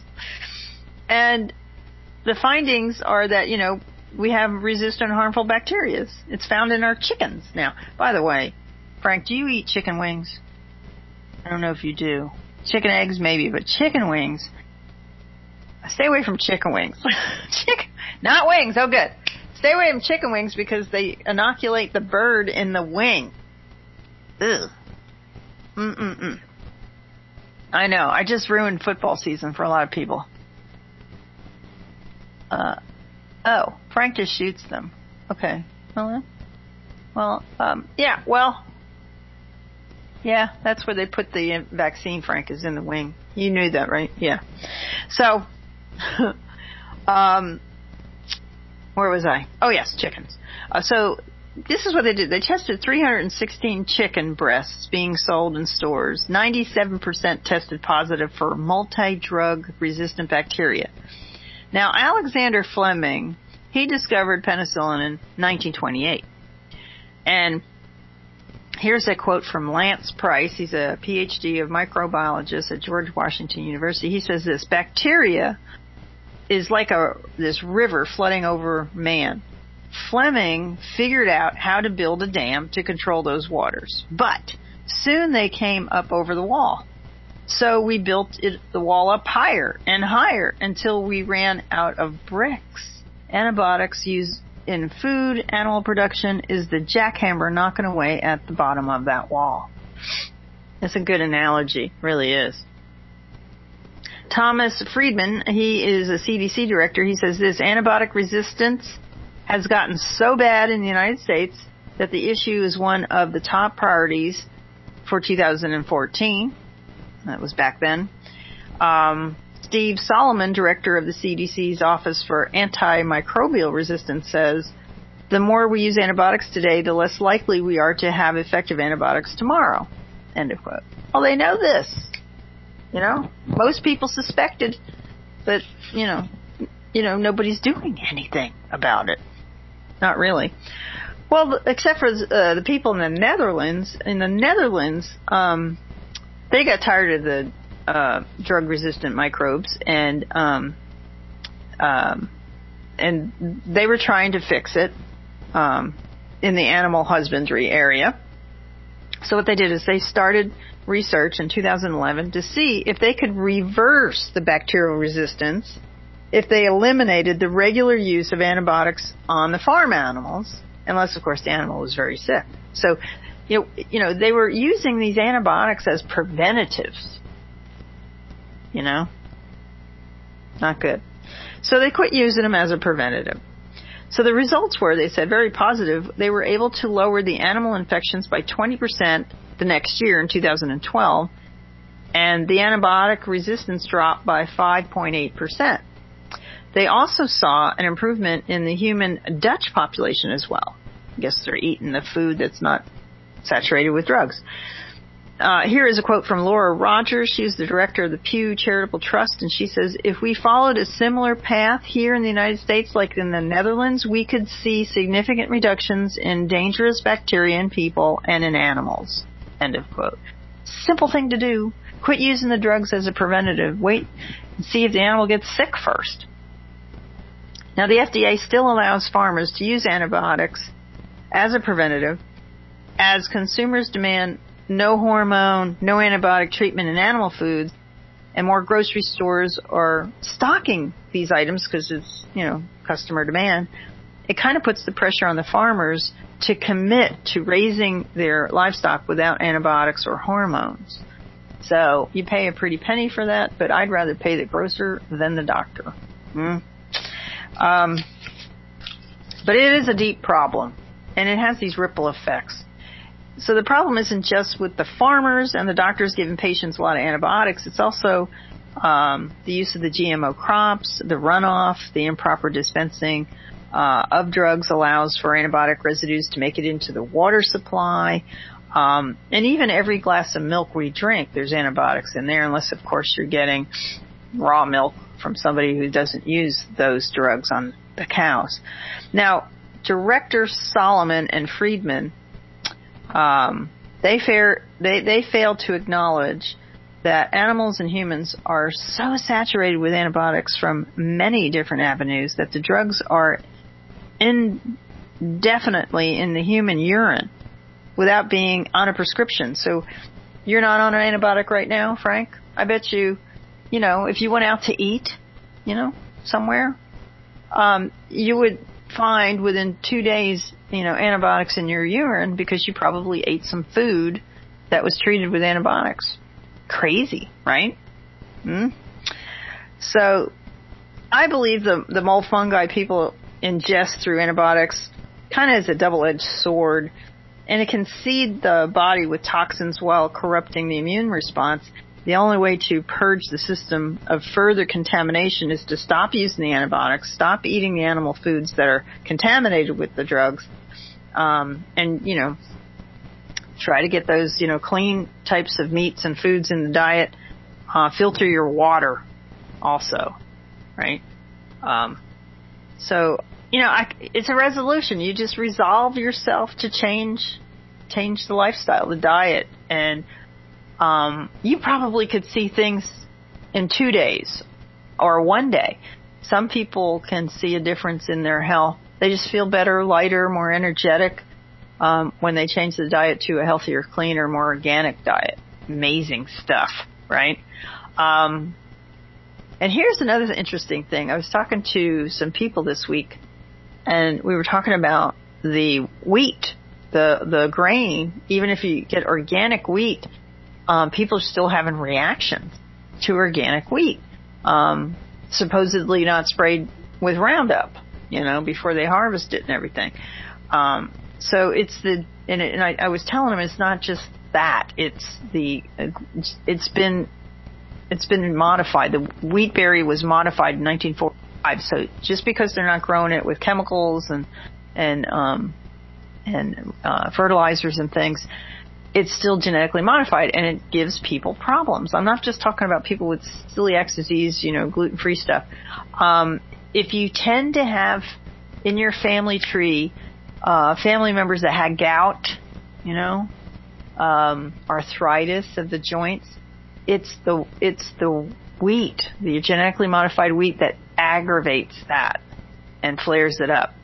And the findings are that, you know, we have resistant harmful bacteria. It's found in our chickens. Now, by the way, Frank, do you eat chicken wings? I don't know if you do. Chicken eggs, maybe, but chicken wings. Stay away from chicken wings. Chicken, not wings. Oh, good. Stay away from chicken wings because they inoculate the bird in the wing. Ugh. Mm-mm-mm. I know. I just ruined football season for a lot of people. Uh, oh, Frank just shoots them. Okay. Well, well, um, yeah, well, yeah, that's where they put the vaccine, Frank, is in the wing. You knew that, right? Yeah. So, um, where was I? Oh, yes, chickens. Uh, so this is what they did. They tested three hundred sixteen chicken breasts being sold in stores. ninety-seven percent tested positive for multi-drug resistant bacteria. Now, Alexander Fleming, he discovered penicillin in nineteen twenty-eight. And here's a quote from Lance Price. He's a P H D of microbiologist at George Washington University. He says this: bacteria is like a this river flooding over man. Fleming figured out how to build a dam to control those waters. But soon they came up over the wall. So we built it, the wall up higher and higher until we ran out of bricks. Antibiotics used in food, animal production is the jackhammer knocking away at the bottom of that wall. That's a good analogy, really is. Thomas Friedman, he is a C D C director. He says this: antibiotic resistance has gotten so bad in the United States that the issue is one of the top priorities for two thousand fourteen. That was back then. Um, Steve Solomon, director of the C D C's Office for Antimicrobial Resistance, says, the more we use antibiotics today, the less likely we are to have effective antibiotics tomorrow. End of quote. Well, they know this. You know, most people suspected, but, you know, you know, nobody's doing anything about it. Not really. Well, except for uh, the people in the Netherlands. In the Netherlands, um, they got tired of the uh, drug-resistant microbes, and um, um, and they were trying to fix it um, in the animal husbandry area. So what they did is they started research in two thousand eleven to see if they could reverse the bacterial resistance if they eliminated the regular use of antibiotics on the farm animals, unless, of course, the animal was very sick. So, you know, you know, they were using these antibiotics as preventatives. you know? Not good. So they quit using them as a preventative. So the results were, they said, very positive. They were able to lower the animal infections by twenty percent the next year in two thousand twelve, and the antibiotic resistance dropped by five point eight percent. They also saw an improvement in the human Dutch population as well. I guess they're eating the food that's not saturated with drugs. Uh, here is a quote from Laura Rogers. She's the director of the Pew Charitable Trust, and she says, if we followed a similar path here in the United States like in the Netherlands, we could see significant reductions in dangerous bacteria in people and in animals. End of quote. Simple thing to do. Quit using the drugs as a preventative. Wait and see if the animal gets sick first. Now, the F D A still allows farmers to use antibiotics as a preventative as consumers demand no hormone, no antibiotic treatment in animal foods, and more grocery stores are stocking these items because it's, you know, customer demand. It kind of puts the pressure on the farmers to commit to raising their livestock without antibiotics or hormones. So you pay a pretty penny for that, but I'd rather pay the grocer than the doctor. Mm. Um, but it is a deep problem, and it has these ripple effects. So the problem isn't just with the farmers and the doctors giving patients a lot of antibiotics. It's also um, the use of the G M O crops, the runoff, the improper dispensing uh, of drugs allows for antibiotic residues to make it into the water supply. Um, and even every glass of milk we drink, there's antibiotics in there, unless, of course, you're getting raw milk from somebody who doesn't use those drugs on the cows. Now, Director Solomon and Friedman, Um, they, fair, they, they fail to acknowledge that animals and humans are so saturated with antibiotics from many different avenues that the drugs are indefinitely in the human urine without being on a prescription. So you're not on an antibiotic right now, Frank? I bet you, you know, if you went out to eat, you know, somewhere, um, you would find within two days, you know, antibiotics in your urine because you probably ate some food that was treated with antibiotics. Crazy, right? Hmm? So I believe the, the mold fungi people ingest through antibiotics kind of is a double-edged sword, and it can seed the body with toxins while corrupting the immune response. The only way to purge the system of further contamination is to stop using the antibiotics, stop eating the animal foods that are contaminated with the drugs, um, and, you know, try to get those, you know, clean types of meats and foods in the diet. Uh, filter your water also, right? Um, so, you know, I, it's a resolution. You just resolve yourself to change, change the lifestyle, the diet, and Um, you probably could see things in two days or one day. Some people can see a difference in their health. They just feel better, lighter, more energetic um, when they change the diet to a healthier, cleaner, more organic diet. Amazing stuff, right? Um, and here's another interesting thing. I was talking to some people this week, and we were talking about the wheat, the the grain. Even if you get organic wheat, Um, people are still having reactions to organic wheat, um, supposedly not sprayed with Roundup, you know, before they harvest it and everything. Um, so it's the, and, it, and I, I was telling them it's not just that, it's the, it's been, it's been modified. The wheat berry was modified in nineteen forty-five. So just because they're not growing it with chemicals and, and, um, and, uh, fertilizers and things, it's still genetically modified, and it gives people problems. I'm not just talking about people with celiac disease, you know, gluten-free stuff. Um, if you tend to have in your family tree uh, family members that had gout, you know, um, arthritis of the joints, it's the it's the wheat, the genetically modified wheat, that aggravates that and flares it up.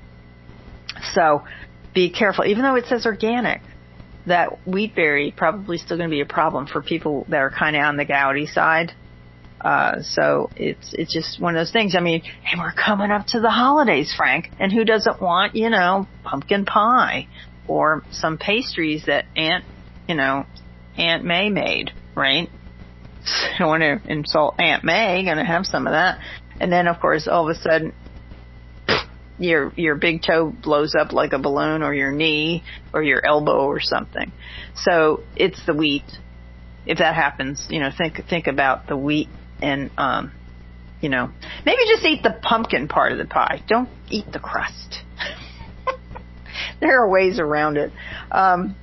So be careful. Even though it says organic, that wheat berry probably still going to be a problem for people that are kind of on the gouty side. Uh, so it's it's just one of those things. I mean, hey, we're coming up to the holidays, Frank, and who doesn't want, you know, pumpkin pie or some pastries that Aunt, you know, Aunt May made, right? don't want to insult Aunt May, going to have some of that. And then, of course, all of a sudden, your your big toe blows up like a balloon, or your knee, or your elbow, or something. So it's the wheat. If that happens, you know, think think about the wheat, and um, you know, maybe just eat the pumpkin part of the pie. Don't eat the crust. There are ways around it. Um,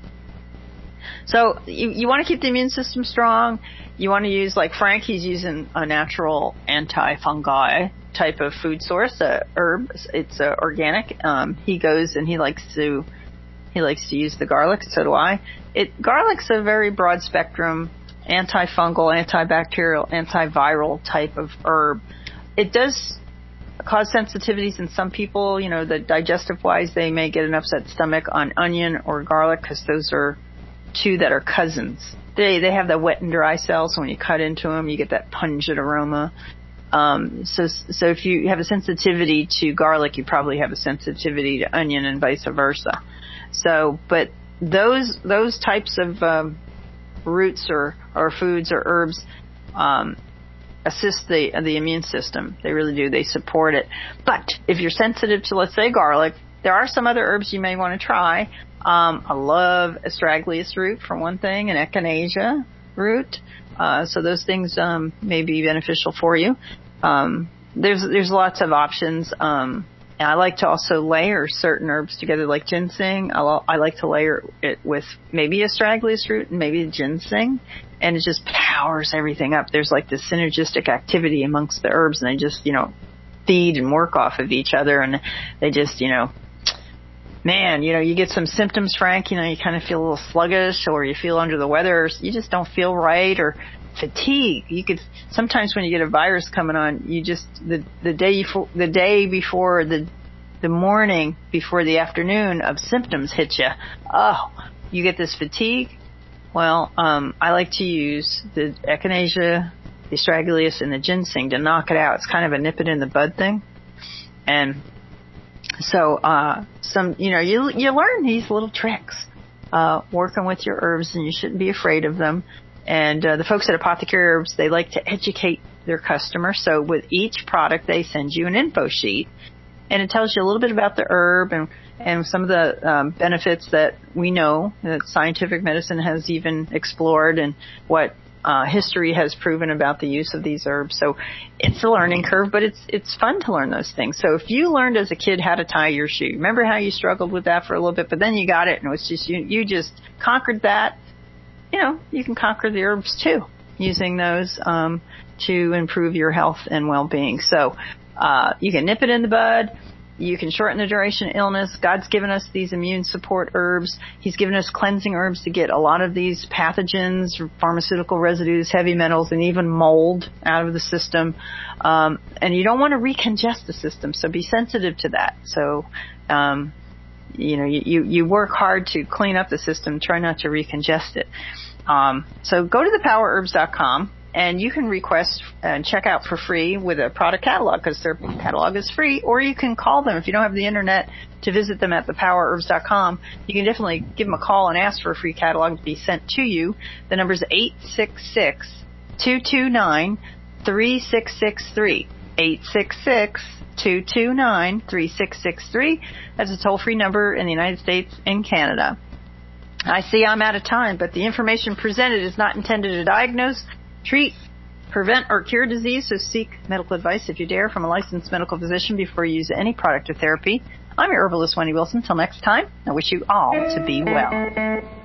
so you you want to keep the immune system strong. You want to use, like Frank, he's using a natural anti-fungi type of food source, a herb. It's uh, organic. Um, he goes and he likes to he likes to use the garlic. So do I. It garlic's a very broad spectrum antifungal, antibacterial, antiviral type of herb. It does cause sensitivities in some people. You know, the digestive wise, they may get an upset stomach on onion or garlic because those are two that are cousins. They they have the wet and dry cells, so when you cut into them, you get that pungent aroma. Um, so so if you have a sensitivity to garlic, you probably have a sensitivity to onion, and vice versa. So, but those those types of um, roots or or foods or herbs um, assist the the immune system. They really do. They support it. But if you're sensitive to, let's say, garlic, there are some other herbs you may want to try. Um, I love astragalus root for one thing, and echinacea root. Uh, so those things um, may be beneficial for you. Um, there's there's lots of options. Um, and I like to also layer certain herbs together, like ginseng. I, lo- I like to layer it with maybe astragalus root and maybe ginseng, and it just powers everything up. There's like this synergistic activity amongst the herbs, and they just, you know, feed and work off of each other, and they just, you know, man, you know, you get some symptoms, Frank, you know, you kind of feel a little sluggish, or you feel under the weather, or you just don't feel right, or fatigue. You could, sometimes when you get a virus coming on, you just, the, the day before, the day before, the, the morning before the afternoon of symptoms hit you, oh, you get this fatigue. Well, um, I like to use the echinacea, the astragalus, and the ginseng to knock it out. It's kind of a nip it in the bud thing. And So, uh, some, you know, you, you learn these little tricks, uh, working with your herbs, and you shouldn't be afraid of them. And, uh, the folks at Apothecary Herbs, they like to educate their customer. So with each product, they send you an info sheet, and it tells you a little bit about the herb and, and some of the, um, benefits that we know that scientific medicine has even explored, and what Uh, history has proven about the use of these herbs. So it's a learning curve, but it's it's fun to learn those things. So if you learned as a kid how to tie your shoe, remember how you struggled with that for a little bit, but then you got it, and it was just, you, you just conquered that. You know, you can conquer the herbs too, using those um, to improve your health and well-being. So uh, you can nip it in the bud. You can shorten the duration of illness. God's given us these immune support herbs. He's given us cleansing herbs to get a lot of these pathogens, pharmaceutical residues, heavy metals, and even mold out of the system. Um, and you don't want to recongest the system, so be sensitive to that. So, um, you know, you, you, you work hard to clean up the system. Try not to recongest it. Um, so go to the power herbs dot com. And you can request and check out for free with a product catalog, because their catalog is free. Or you can call them if you don't have the internet to visit them at the power herbs dot com. You can definitely give them a call and ask for a free catalog to be sent to you. The number is eight six six, two two nine, three six six three. eight six six, two two nine, three six six three. That's a toll-free number in the United States and Canada. I see I'm out of time, but the information presented is not intended to diagnose, treat, prevent, or cure disease, so seek medical advice if you dare from a licensed medical physician before you use any product or therapy. I'm your herbalist, Wendy Wilson. Until next time, I wish you all to be well.